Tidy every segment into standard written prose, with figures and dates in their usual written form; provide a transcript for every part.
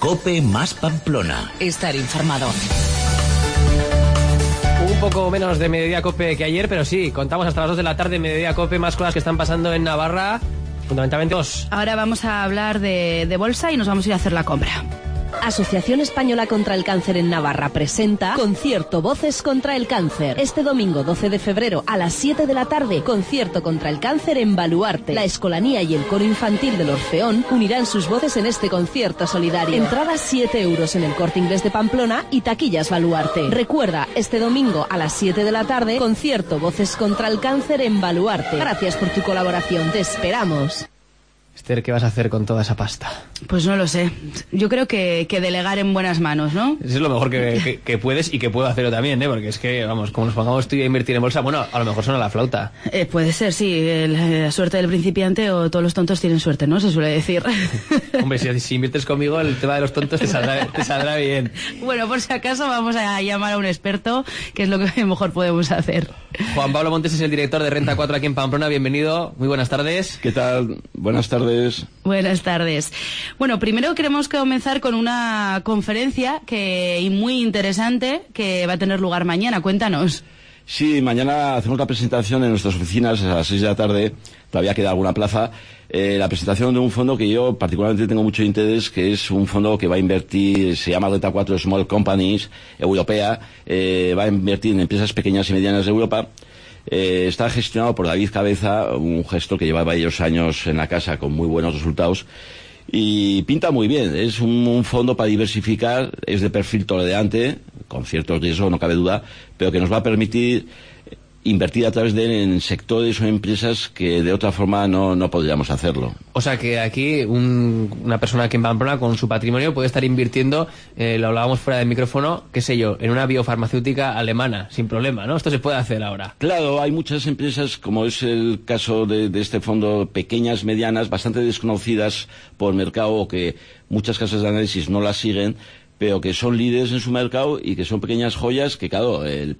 COPE más Pamplona. Estar informado. Un poco menos de Mediodía COPE que ayer, pero sí, contamos hasta las 2 de la tarde Mediodía COPE, más cosas que están pasando en Navarra, fundamentalmente dos. Ahora vamos a hablar de bolsa y nos vamos a ir a hacer la compra. Asociación Española contra el Cáncer en Navarra presenta Concierto Voces contra el Cáncer. Este domingo 12 de febrero a las 7 de la tarde, concierto contra el cáncer en Baluarte. La Escolanía y el Coro Infantil del Orfeón unirán sus voces en este concierto solidario. Entradas 7 euros en el Corte Inglés de Pamplona y taquillas Baluarte. Recuerda, este domingo a las 7 de la tarde, concierto Voces contra el Cáncer en Baluarte. Gracias por tu colaboración, te esperamos. Esther, ¿qué vas a hacer con toda esa pasta? Pues no lo sé. Yo creo que delegar en buenas manos, ¿no? Eso es lo mejor que puedes y que puedo hacerlo también, ¿eh? Porque es que, vamos, como nos pongamos tú y a invertir en bolsa, bueno, a lo mejor suena la flauta. Puede ser, sí. La suerte del principiante o todos los tontos tienen suerte, ¿no? Se suele decir. Hombre, si inviertes conmigo, el tema de los tontos te saldrá bien. Bueno, por si acaso vamos a llamar a un experto, que es lo que mejor podemos hacer. Juan Pablo Montes es el director de Renta 4 aquí en Pamplona. Bienvenido. Muy buenas tardes. ¿Qué tal? Buenas tardes. Buenas tardes. Bueno, primero queremos comenzar con una conferencia muy interesante que va a tener lugar mañana. Cuéntanos. Sí, mañana hacemos la presentación en nuestras oficinas a las 6 de la tarde. Todavía queda alguna plaza. La presentación de un fondo que yo particularmente tengo mucho interés, que es un fondo que va a invertir, se llama Renta 4 Small Companies Europea, va a invertir en empresas pequeñas y medianas de Europa. Está gestionado por David Cabeza, un gestor que lleva varios años en la casa con muy buenos resultados y pinta muy bien. Es un fondo para diversificar, es de perfil tolerante, con cierto riesgo, no cabe duda, pero que nos va a permitir invertir a través de él en sectores o empresas que de otra forma no podríamos hacerlo. O sea que aquí una persona aquí en Pamplona con su patrimonio puede estar invirtiendo, lo hablábamos fuera del micrófono, qué sé yo, en una biofarmacéutica alemana, sin problema, ¿no? Esto se puede hacer ahora. Claro, hay muchas empresas, como es el caso de este fondo, pequeñas, medianas, bastante desconocidas por mercado o que muchas casas de análisis no las siguen, pero que son líderes en su mercado y que son pequeñas joyas que, claro, el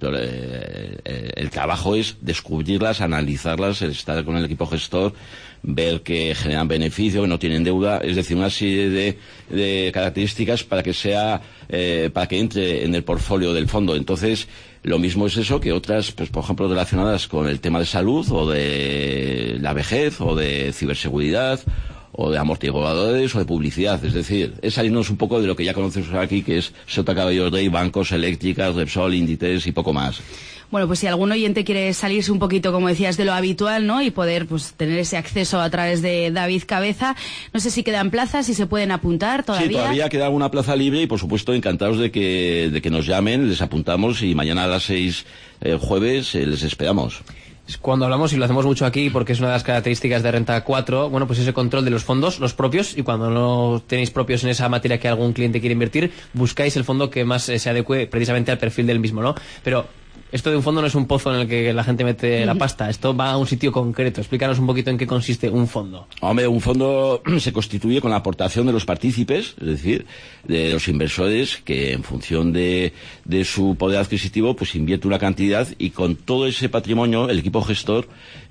trabajo es descubrirlas, analizarlas, estar con el equipo gestor, ver que generan beneficio, que no tienen deuda, es decir, una serie de características para que para que entre en el portfolio del fondo. Entonces, lo mismo es eso que otras, pues por ejemplo, relacionadas con el tema de salud o de la vejez o de ciberseguridad o de amortiguadores o de publicidad, es decir, es salirnos un poco de lo que ya conocemos aquí, que es Sota Caballo Rey, bancos, eléctricas, Repsol, Inditex y poco más. Bueno, pues si algún oyente quiere salirse un poquito, como decías, de lo habitual, ¿no? Y poder, pues, tener ese acceso a través de David Cabeza, no sé si quedan plazas, si se pueden apuntar todavía. Sí, todavía queda alguna plaza libre y, por supuesto, encantados de que nos llamen, les apuntamos y mañana a las 6, jueves, les esperamos. Cuando hablamos, y lo hacemos mucho aquí porque es una de las características de Renta 4, bueno, pues ese control de los fondos, los propios, y cuando no tenéis propios en esa materia que algún cliente quiere invertir, buscáis el fondo que más se adecue precisamente al perfil del mismo, ¿no? Pero esto de un fondo no es un pozo en el que la gente mete la pasta, esto va a un sitio concreto. Explícanos un poquito en qué consiste un fondo. Hombre, un fondo se constituye con la aportación de los partícipes, es decir, de los inversores que en función de su poder adquisitivo pues invierte una cantidad y con todo ese patrimonio el equipo gestor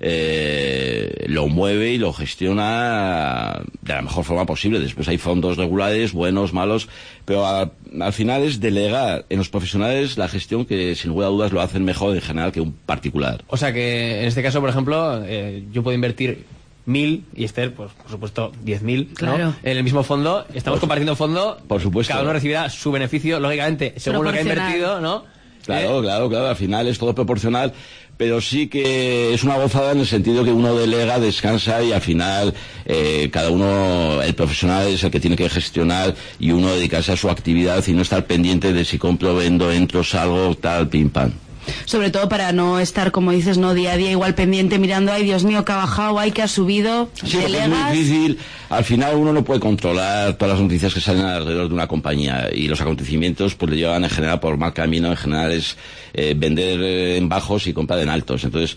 lo mueve y lo gestiona de la mejor forma posible. Después hay fondos regulares, buenos, malos, pero al final es delegar en los profesionales la gestión que sin lugar a dudas lo hacen mejor en general que un particular. O sea que en este caso, por ejemplo, yo puedo invertir 1.000 y Esther, pues por supuesto 10.000, claro, ¿no? En el mismo fondo, estamos compartiendo fondo, por supuesto. Cada uno recibirá su beneficio, lógicamente, según lo que ha invertido, ¿no? Claro, al final es todo proporcional, pero sí que es una gozada en el sentido que uno delega, descansa y al final cada uno, el profesional es el que tiene que gestionar y uno dedicarse a su actividad y no estar pendiente de si compro, vendo, entro, salgo, tal, pim, pam. Sobre todo para no estar, como dices, no día a día igual pendiente mirando, ay Dios mío, que ha bajado, ay que ha subido. Sí, porque es muy difícil. Al final uno no puede controlar todas las noticias que salen alrededor de una compañía y los acontecimientos pues le llevan en general por mal camino. En general es vender en bajos y comprar en altos. Entonces,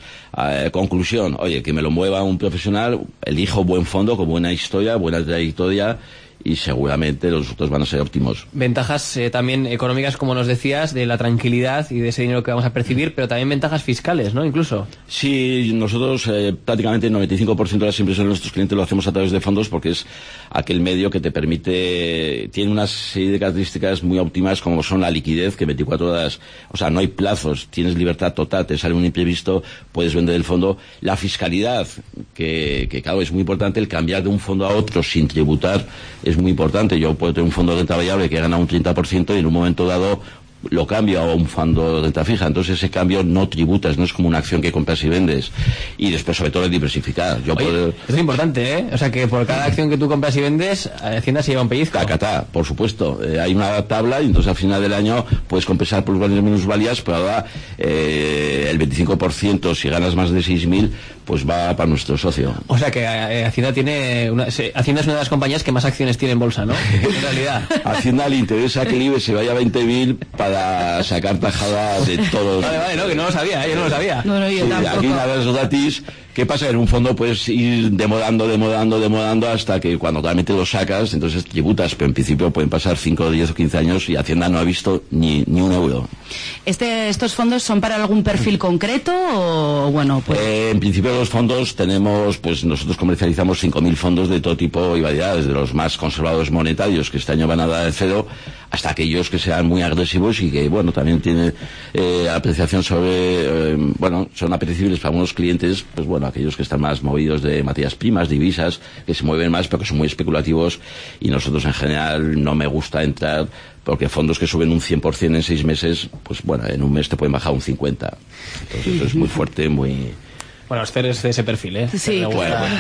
conclusión, oye, que me lo mueva un profesional, elijo buen fondo con buena historia, buena trayectoria y seguramente los resultados van a ser óptimos. Ventajas también económicas, como nos decías, de la tranquilidad y de ese dinero que vamos a percibir, pero también ventajas fiscales, ¿no? Incluso. Sí, nosotros prácticamente el 95% de las inversiones de nuestros clientes lo hacemos a través de fondos porque es aquel medio que te permite, tiene una serie de características muy óptimas como son la liquidez, que 24 horas, o sea, no hay plazos, tienes libertad total, te sale un imprevisto, puedes vender el fondo. La fiscalidad, que claro, es muy importante, el cambiar de un fondo a otro sin tributar es muy importante. Yo puedo tener un fondo de renta variable que gana un 30% y en un momento dado lo cambio a un fondo de renta fija, entonces ese cambio no tributas, no es como una acción que compras y vendes. Y después, sobre todo, el diversificar. Eso es importante, ¿eh? O sea, que por cada acción que tú compras y vendes, Hacienda se lleva un pellizco. Tacatá, por supuesto. Hay una tabla y entonces al final del año puedes compensar plusvalías y minusvalías, pero ahora el 25%, si ganas más de 6.000, pues va para nuestro socio. O sea que Hacienda tiene Hacienda es una de las compañías que más acciones tiene en bolsa, ¿no? En realidad. Hacienda le interesa que el IBEX se vaya a 20.000 para sacar tajada de todos. Vale, no, que no lo sabía, yo no lo sabía. No, yo tampoco. Aquí nada es gratis. ¿Qué pasa? En un fondo puedes ir demorando hasta que cuando realmente lo sacas, entonces tributas, pero en principio pueden pasar 5, 10 o 15 años y Hacienda no ha visto ni un euro. ¿Estos fondos son para algún perfil concreto o bueno, pues? En principio los fondos tenemos, pues nosotros comercializamos 5.000 fondos de todo tipo y variedades, de los más conservadores monetarios, que este año van a dar el cero, hasta aquellos que sean muy agresivos y que, bueno, también tienen apreciación sobre, son apetecibles para algunos clientes, pues bueno, aquellos que están más movidos de materias primas, divisas, que se mueven más, pero que son muy especulativos, y nosotros en general no me gusta entrar, porque fondos que suben un 100% en 6 meses, pues bueno, en un mes te pueden bajar un 50%. Entonces eso es muy fuerte, muy... Bueno, Esther es de ese perfil, ¿eh? Sí, le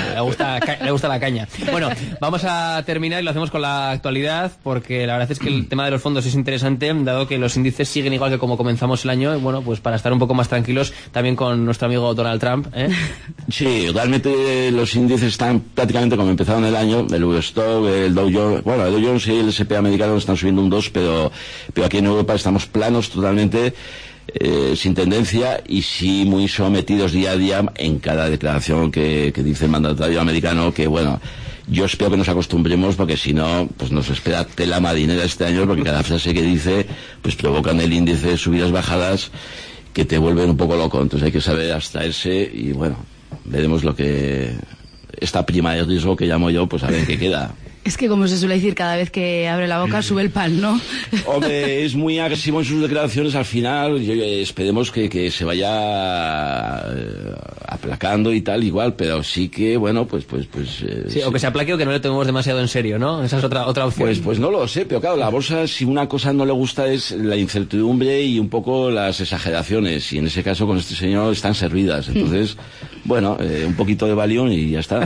gusta la caña. Bueno, vamos a terminar y lo hacemos con la actualidad, porque la verdad es que el tema de los fondos es interesante, dado que los índices siguen igual que como comenzamos el año, y bueno, pues para estar un poco más tranquilos, también con nuestro amigo Donald Trump, ¿eh? Sí, realmente los índices están prácticamente como empezaron el año, el Eurostock, el Dow Jones, bueno, el Dow Jones y el S&P americano están subiendo un 2, pero aquí en Europa estamos planos totalmente, sin tendencia y sí muy sometidos día a día en cada declaración que dice el mandatario americano, que bueno, yo espero que nos acostumbremos, porque si no, pues nos espera tela marinera este año, porque cada frase que dice pues provocan el índice de subidas bajadas que te vuelven un poco loco. Entonces hay que saber abstraerse y bueno, veremos lo que esta prima de riesgo que llamo yo, pues a ver qué queda. Es que, como se suele decir, cada vez que abre la boca sube el pan, ¿no? Hombre, es muy agresivo en sus declaraciones. Al final, esperemos que se vaya aplacando y tal, igual, pero sí que, bueno, pues... sí, o que se aplaque o que no le tomemos demasiado en serio, ¿no? Esa es otra opción. Pues no lo sé, pero claro, la bolsa, si una cosa no le gusta es la incertidumbre y un poco las exageraciones, y en ese caso con este señor están servidas. Entonces, bueno, un poquito de Valium y ya está.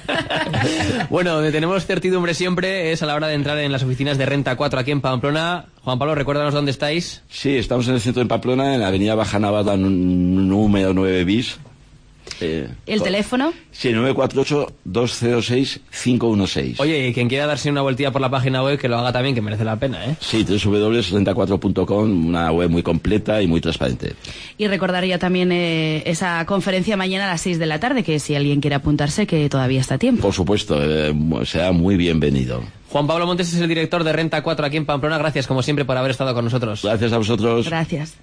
Bueno, donde tenemos certidumbre siempre es a la hora de entrar en las oficinas de Renta 4 aquí en Pamplona. Juan Pablo, recuérdanos dónde estáis. Sí, estamos en el centro de Pamplona, en la avenida Baja Navarra, número 9 bis. ¿El teléfono? Sí, 948-206-516. Oye, y quien quiera darse una vueltilla por la página web, que lo haga también, que merece la pena, ¿eh? Sí, www.renta4.com, una web muy completa y muy transparente. Y recordaría también esa conferencia mañana a las 6 de la tarde, que si alguien quiere apuntarse, que todavía está a tiempo. Por supuesto, será muy bienvenido. Juan Pablo Montes es el director de Renta 4 aquí en Pamplona. Gracias, como siempre, por haber estado con nosotros. Gracias a vosotros. Gracias.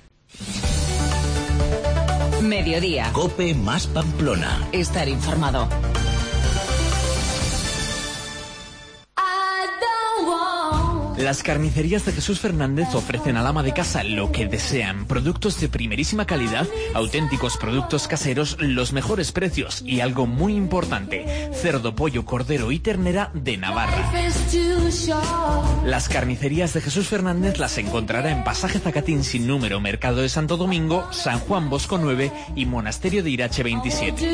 Mediodía. COPE más Pamplona. Estar informado. Las carnicerías de Jesús Fernández ofrecen al ama de casa lo que desean. Productos de primerísima calidad, auténticos productos caseros, los mejores precios y algo muy importante, cerdo, pollo, cordero y ternera de Navarra. Las carnicerías de Jesús Fernández las encontrará en Pasaje Zacatín sin número, Mercado de Santo Domingo, San Juan Bosco 9 y Monasterio de Irache 27.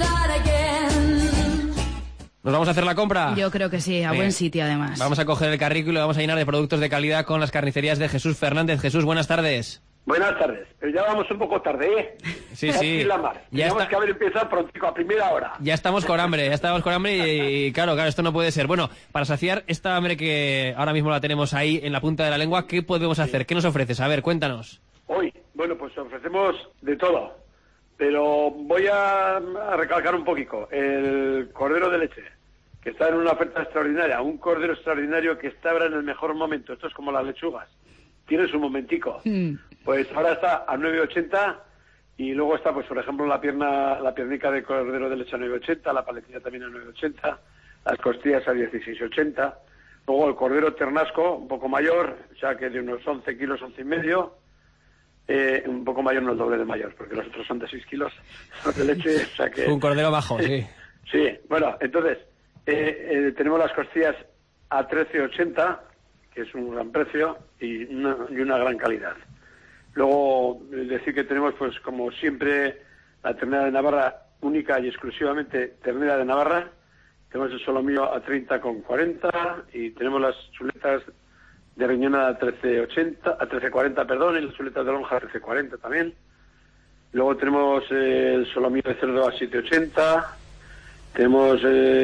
¿Nos vamos a hacer la compra? Yo creo que sí, a buen sitio además. Vamos a coger el carrito y lo vamos a llenar de productos de calidad con las carnicerías de Jesús Fernández. Jesús, buenas tardes. Buenas tardes, pero ya vamos un poco tarde, ¿eh? Sí, sí. Tenemos que haber empezado pronto, a primera hora. Ya estamos con hambre, y claro, esto no puede ser. Bueno, para saciar esta hambre que ahora mismo la tenemos ahí en la punta de la lengua, ¿qué podemos hacer? ¿Qué nos ofreces? A ver, cuéntanos. Hoy, bueno, pues ofrecemos de todo, pero voy a recalcar un poquito. El cordero de leche, que está en una oferta extraordinaria, un cordero extraordinario que está ahora en el mejor momento. Esto es como las lechugas. Tienes un momentico. Pues ahora está a 9,80 y luego está, pues por ejemplo, la piernica de cordero de leche a 9,80, la paletilla también a 9,80, las costillas a 16,80. Luego el cordero ternasco, un poco mayor, o sea que de unos 11 kilos, 11 y medio. Un poco mayor, no el doble de mayor, porque los otros son de 6 kilos de leche, o sea que... Un cordero bajo, sí. Sí, bueno, entonces, tenemos las costillas a 13,80, que es un gran precio y una gran calidad. Luego, decir que tenemos, pues como siempre, la ternera de Navarra, única y exclusivamente ternera de Navarra. Tenemos el solomillo a 30,40 y tenemos las chuletas de riñona a 13,40, perdón, y las chuletas de lonja a 13,40 también. Luego tenemos el solomillo de cerdo a 7,80. Tenemos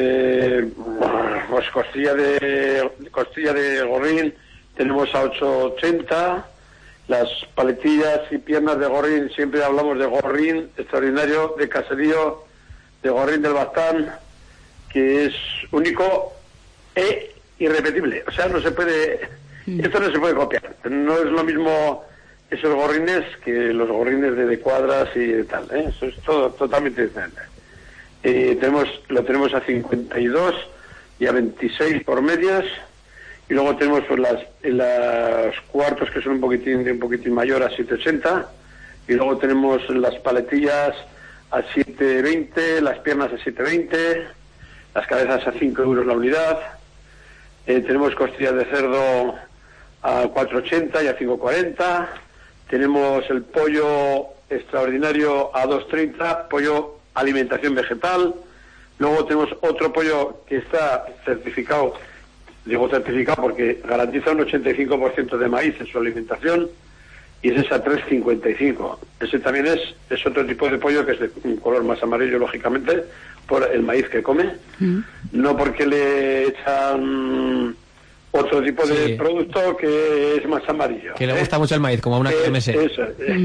pues costilla de gorrín, tenemos a 8,80. Las paletillas y piernas de gorrín, siempre hablamos de gorrín extraordinario, de caserío, de gorrín del Baztán, que es único e irrepetible. O sea, no se puede... Esto no se puede copiar. No es lo mismo esos gorrines que los gorrines de cuadras y de tal. Eso es todo totalmente diferente. Lo tenemos a 52 y a 26 por medias. Y luego tenemos pues las cuartos, que son un poquitín mayor, a 7,80. Y luego tenemos las paletillas a 7,20, las piernas a 7,20, las cabezas a 5 euros la unidad. Tenemos costillas de cerdo a 4,80 y a 5,40. Tenemos el pollo extraordinario a 2,30, pollo alimentación vegetal. Luego tenemos otro pollo que está certificado, digo certificado porque garantiza un 85% de maíz en su alimentación, y ese es a 3,55. Ese también es otro tipo de pollo que es de un color más amarillo, lógicamente, por el maíz que come, no porque le echan otro tipo de producto que es más amarillo. Que le gusta mucho el maíz, como a una KMS. Eso.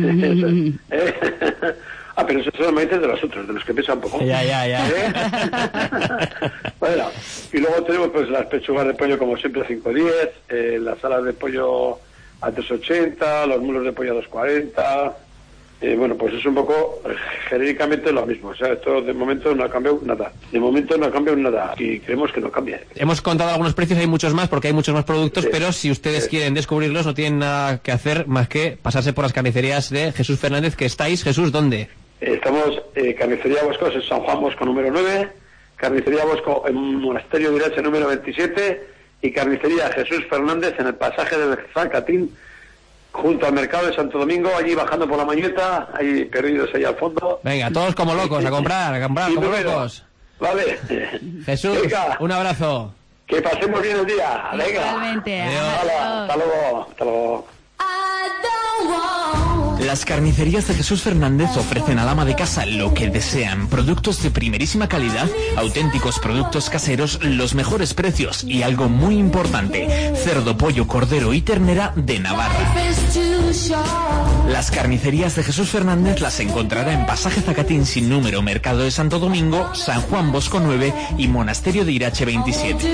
Pero esos son los maíces de los otros, de los que pesan poco. Ya. Bueno, y luego tenemos pues las pechugas de pollo como siempre a 5,10, las alas de pollo a 3,80, los mulos de pollo a 2,40. Bueno, pues es un poco genéricamente lo mismo. O sea, esto de momento no ha cambiado nada. Y creemos que no cambie. Hemos contado algunos precios, hay muchos más porque hay muchos más productos, pero si ustedes quieren descubrirlos no tienen nada que hacer más que pasarse por las carnicerías de Jesús Fernández, que estáis. Jesús, ¿dónde? Estamos Carnicería Bosco en San Juan Bosco número 9, Carnicería Bosco en Monasterio de Irache número 27 y Carnicería Jesús Fernández en el pasaje del Zacatín, junto al mercado de Santo Domingo, allí bajando por la Mañueta, ahí perdidos ahí al fondo. Venga, todos como locos, a comprar como locos. Vale. Jesús, venga, un abrazo. Que pasemos bien el día. Venga. Igualmente. Hasta luego. Las carnicerías de Jesús Fernández ofrecen al ama de casa lo que desean. Productos de primerísima calidad, auténticos productos caseros, los mejores precios y algo muy importante, cerdo, pollo, cordero y ternera de Navarra. Las carnicerías de Jesús Fernández las encontrará en Pasaje Zacatín sin número, Mercado de Santo Domingo, San Juan Bosco 9 y Monasterio de Irache 27.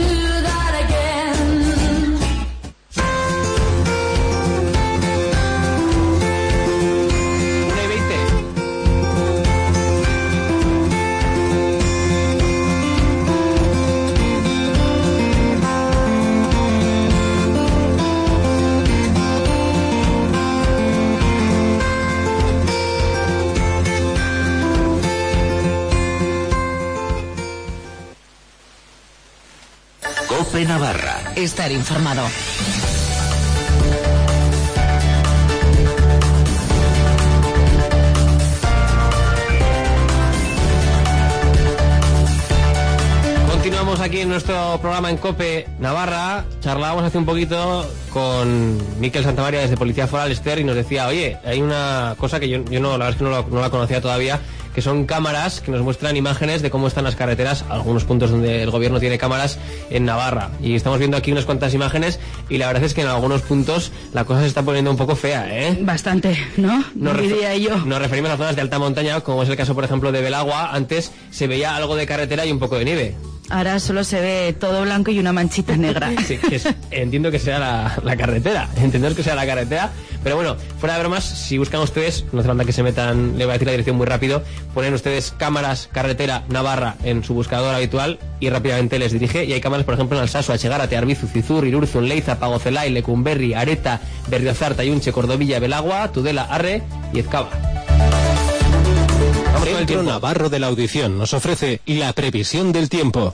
COPE Navarra. Estar informado. Continuamos aquí en nuestro programa en COPE Navarra. Charlábamos hace un poquito con Miquel Santamaría desde Policía Foral Ester y nos decía, oye, hay una cosa que yo no, la verdad es que no la conocía todavía, que son cámaras que nos muestran imágenes de cómo están las carreteras, algunos puntos donde el gobierno tiene cámaras en Navarra. Y estamos viendo aquí unas cuantas imágenes y la verdad es que en algunos puntos la cosa se está poniendo un poco fea, ¿eh? Bastante, ¿no? Diría yo. Nos referimos a zonas de alta montaña, como es el caso, por ejemplo, de Belagua. Antes se veía algo de carretera y un poco de nieve. Ahora solo se ve todo blanco y una manchita negra. Sí, entiendo que sea la carretera. Entiendo que sea la carretera. Pero bueno, fuera de bromas, si buscan ustedes, no hace falta que se metan, le voy a decir la dirección muy rápido, ponen ustedes cámaras carretera Navarra en su buscador habitual y rápidamente les dirige. Y hay cámaras, por ejemplo, en Alsasua, Achegárate, Arbizu, Cizur, Irurzun, Leiza, Pagocelay, Lecumberri, Areta, Berriozar, Tayunche, Cordovilla, Belagua, Tudela, Arre y Ezcaba. Centro Navarro de la Audición nos ofrece la previsión del tiempo.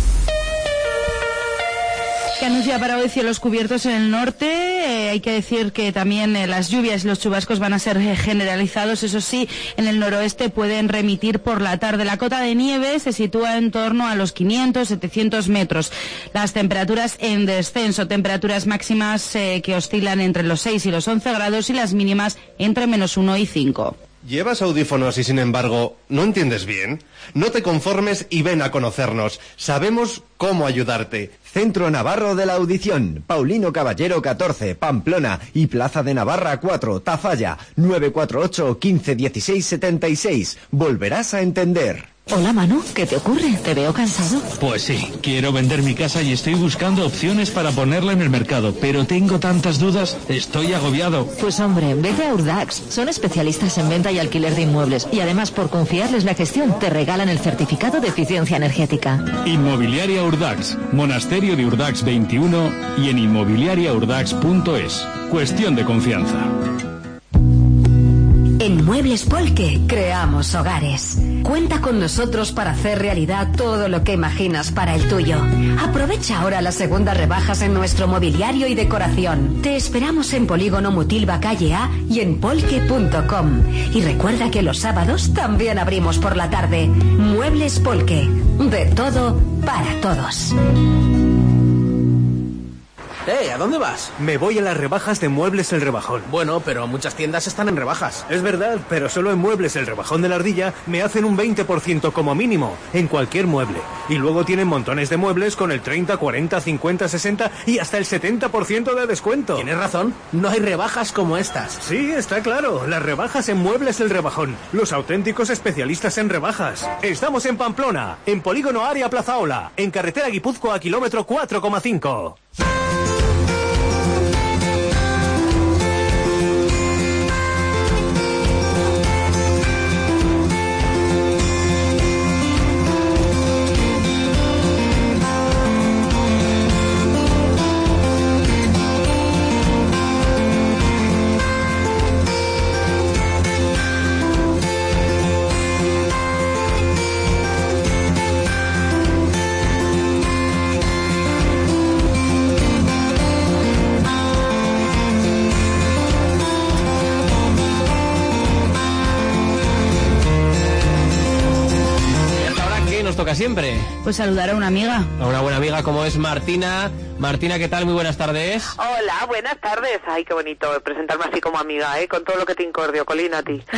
Que anuncia para hoy cielos cubiertos en el norte. Hay que decir que también las lluvias y los chubascos van a ser generalizados. Eso sí, en el noroeste pueden remitir por la tarde. La cota de nieve se sitúa en torno a los 500-700 metros. Las temperaturas en descenso. Temperaturas máximas que oscilan entre los 6 y los 11 grados y las mínimas entre -1 y 5. ¿Llevas audífonos y sin embargo no entiendes bien? No te conformes y ven a conocernos. Sabemos cómo ayudarte. Centro Navarro de la Audición, Paulino Caballero 14, Pamplona y Plaza de Navarra 4, Tafalla, 948 15 16 76. Volverás a entender. Hola Manu, ¿qué te ocurre? Te veo cansado. Pues sí, quiero vender mi casa y estoy buscando opciones para ponerla en el mercado, pero tengo tantas dudas, estoy agobiado. Pues hombre, vete a Urdax, son especialistas en venta y alquiler de inmuebles y además por confiarles la gestión te regalan el certificado de eficiencia energética. Inmobiliaria Urdax, Monasterio de Urdax 21 y en inmobiliariaurdax.es. Cuestión de confianza. En Muebles Polke creamos hogares. Cuenta con nosotros para hacer realidad todo lo que imaginas para el tuyo. Aprovecha ahora las segundas rebajas en nuestro mobiliario y decoración. Te esperamos en Polígono Mutilva Calle A y en polke.com. Y recuerda que los sábados también abrimos por la tarde. Muebles Polke. De todo para todos. ¿A dónde vas? Me voy a las rebajas de Muebles El Rebajón. Bueno, pero muchas tiendas están en rebajas. Es verdad, pero solo en Muebles El Rebajón de la Ardilla me hacen un 20% como mínimo, en cualquier mueble. Y luego tienen montones de muebles con el 30, 40, 50, 60 y hasta el 70% de descuento. Tienes razón, no hay rebajas como estas. Sí, está claro, las rebajas en Muebles El Rebajón, los auténticos especialistas en rebajas. Estamos en Pamplona, en Polígono Área Plazaola, en carretera Guipúzcoa, kilómetro 4,5. Toca siempre. Pues saludar a una amiga. A una buena amiga como es Martina. Martina, ¿qué tal? Muy buenas tardes. Hola, buenas tardes. Ay, qué bonito presentarme así como amiga, con todo lo que te incordio, Colín, a ti.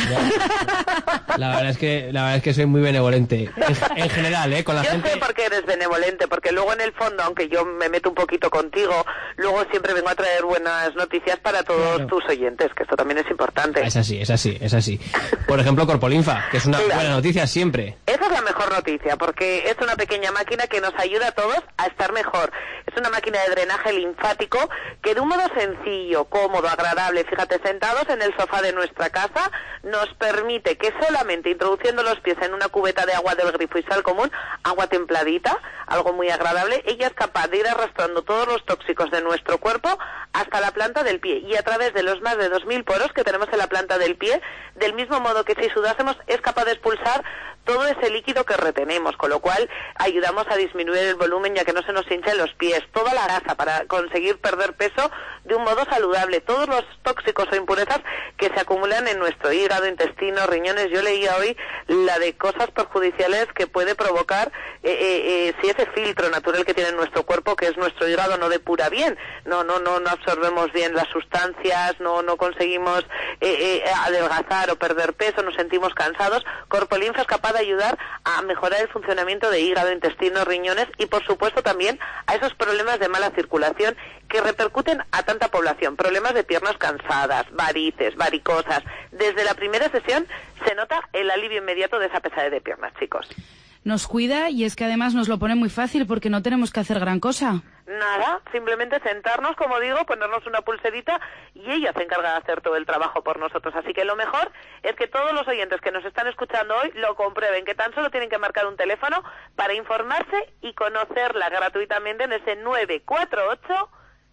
La verdad es que soy muy benevolente. En general, con la gente. Yo sé por qué eres benevolente, porque luego en el fondo, aunque yo me meto un poquito contigo, luego siempre vengo a traer buenas noticias para todos tus oyentes, que esto también es importante. Es así. Por ejemplo, Corpolinfa, que es una buena noticia siempre. Esa es la mejor noticia, porque es una pequeña máquina que nos ayuda a todos a estar mejor. Es una máquina de drenaje linfático que de un modo sencillo, cómodo, agradable, fíjate, sentados en el sofá de nuestra casa, nos permite que solamente introduciendo los pies en una cubeta de agua del grifo y sal común, agua templadita, algo muy agradable, ella es capaz de ir arrastrando todos los tóxicos de nuestro cuerpo hasta la planta del pie y a través de los más de 2000 poros que tenemos en la planta del pie, del mismo modo que si sudásemos, es capaz de expulsar todo ese líquido que retenemos, con lo cual ayudamos a disminuir el volumen ya que no se nos hinchen los pies, toda la grasa para conseguir perder peso de un modo saludable, todos los tóxicos o impurezas que se acumulan en nuestro hígado, intestino, riñones. Yo leía hoy la de cosas perjudiciales que puede provocar si ese filtro natural que tiene nuestro cuerpo, que es nuestro hígado, no depura bien, no absorbemos bien las sustancias, no conseguimos adelgazar o perder peso, nos sentimos cansados. Corpolinfa es capaz de ayudar a mejorar el funcionamiento de hígado, intestino, riñones y por supuesto también a esos problemas de mala circulación que repercuten a tanta población, problemas de piernas cansadas, varices, varicosas. Desde la primera sesión se nota el alivio inmediato de esa pesadez de piernas, chicos. nos cuida y es que además nos lo pone muy fácil porque no tenemos que hacer gran cosa. Nada, simplemente sentarnos, como digo, ponernos una pulserita y ella se encarga de hacer todo el trabajo por nosotros. Así que lo mejor es que todos los oyentes que nos están escuchando hoy lo comprueben, que tan solo tienen que marcar un teléfono para informarse y conocerla gratuitamente en ese 948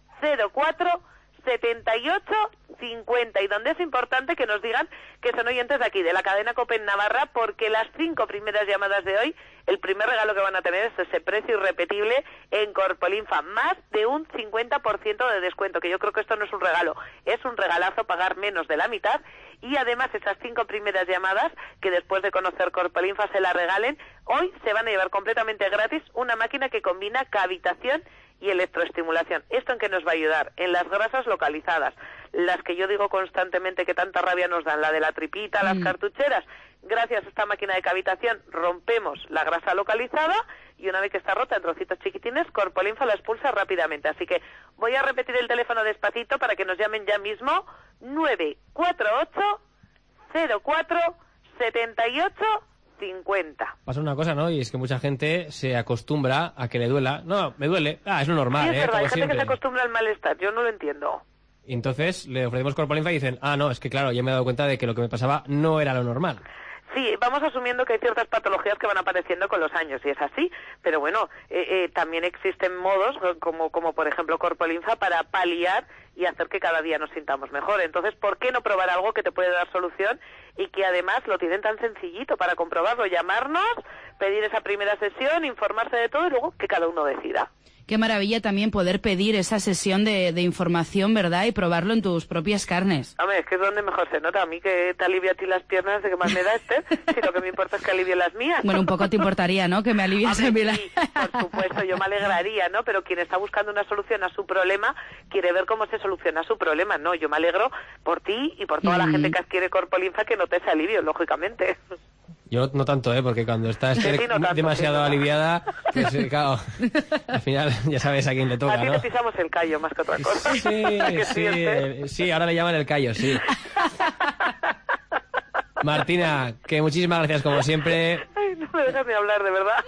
04 7850 y donde es importante que nos digan que son oyentes de aquí, de la cadena COPE en Navarra, porque las 5 primeras llamadas de hoy, el primer regalo que van a tener es ese precio irrepetible en Corpolinfa, más de un 50% de descuento, que yo creo que esto no es un regalo, es un regalazo pagar menos de la mitad y además esas 5 primeras llamadas que después de conocer Corpolinfa se la regalen, hoy se van a llevar completamente gratis una máquina que combina cavitación y electroestimulación. ¿Esto en qué nos va a ayudar? En las grasas localizadas, las que yo digo constantemente que tanta rabia nos dan, la de la tripita, las cartucheras. Gracias a esta máquina de cavitación rompemos la grasa localizada y una vez que está rota en trocitos chiquitines, Corpolinfa la expulsa rápidamente. Así que voy a repetir el teléfono despacito para que nos llamen ya mismo, 948 04 78 50. Pasa una cosa, ¿no? Y es que mucha gente se acostumbra a que le duela. No, me duele. Es lo normal, sí, es verdad, como hay gente siempre. que se acostumbra al malestar, yo no lo entiendo. Y entonces le ofrecemos Corpolinfa y dicen, no, es que claro, ya me he dado cuenta de que lo que me pasaba no era lo normal. Sí, vamos asumiendo que hay ciertas patologías que van apareciendo con los años, y es así, pero bueno, también existen modos, como por ejemplo Corpolinfa, para paliar y hacer que cada día nos sintamos mejor. Entonces, ¿por qué no probar algo que te puede dar solución y que además lo tienen tan sencillito para comprobarlo? Llamarnos, pedir esa primera sesión, informarse de todo y luego que cada uno decida. Qué maravilla también poder pedir esa sesión de información, ¿verdad? Y probarlo en tus propias carnes. Hombre, es que es donde mejor se nota. A mí que te alivia a ti las piernas, de que más me da si lo que me importa es que alivie las mías. Bueno, un poco te importaría, ¿no? Que me alivias en mi sí, por supuesto, yo me alegraría, ¿no? Pero quien está buscando una solución a su problema quiere ver cómo se soluciona su problema. No, yo me alegro por ti y por toda la gente que adquiere Corpolinfa que note ese alivio, lógicamente. Yo no tanto, porque cuando estás demasiado aliviada, pues claro, al final ya sabes a quién le toca, ¿no? A ti te pisamos el callo más que otra cosa. Sí, ahora le llaman el callo, sí. Martina, que muchísimas gracias como siempre. Ay, no me dejas ni hablar, de verdad.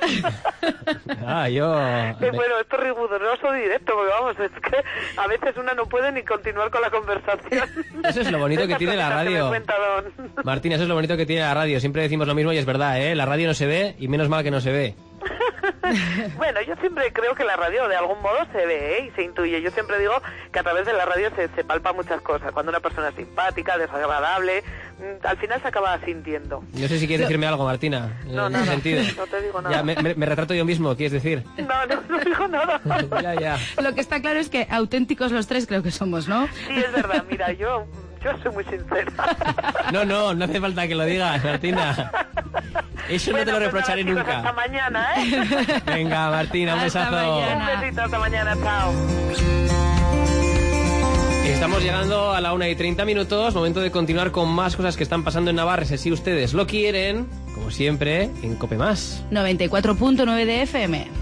Bueno, esto es riguroso directo, porque vamos, es que a veces una no puede ni continuar con la conversación. Eso es lo bonito que tiene la radio. Martina, eso es lo bonito que tiene la radio. Siempre decimos lo mismo y es verdad, la radio no se ve y menos mal que no se ve. Bueno, yo siempre creo que la radio de algún modo se ve y se intuye. Yo siempre digo que a través de la radio se palpa muchas cosas. Cuando una persona es simpática, desagradable, al final se acaba sintiendo. No sé si quieres decirme algo, Martina. No, en ese sentido. No te digo nada. Ya, me retrato yo mismo, ¿quieres decir? No digo nada. Ya. Lo que está claro es que auténticos los tres creo que somos, ¿no? Sí, es verdad. Mira, yo soy muy sincera. No hace falta que lo digas, Martina. Eso no te lo reprocharé nunca. Hasta mañana, Venga, Martina, un besazo. Un besito, hasta mañana, chao. Estamos llegando a la 1:30, momento de continuar con más cosas que están pasando en Navarra, si ustedes lo quieren, como siempre, en COPE+. 94.9 de FM.